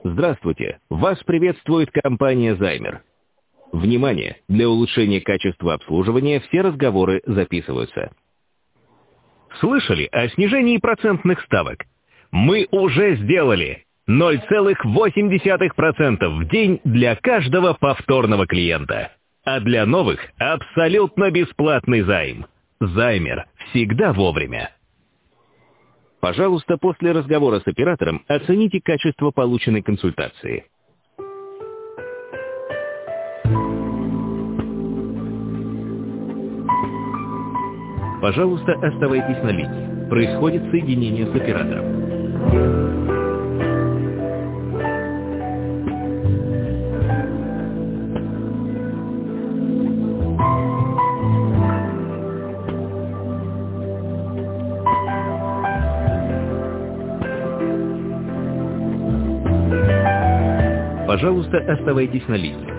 Здравствуйте! Вас приветствует компания «Займер». Внимание! Для улучшения качества обслуживания все разговоры записываются. Слышали о снижении процентных ставок? Мы уже сделали 0,8% в день для каждого повторного клиента. А для новых абсолютно бесплатный займ. «Займер» всегда вовремя. Пожалуйста, после разговора с оператором оцените качество полученной консультации. Пожалуйста, оставайтесь на линии. Происходит соединение с оператором. Пожалуйста, оставайтесь на линии.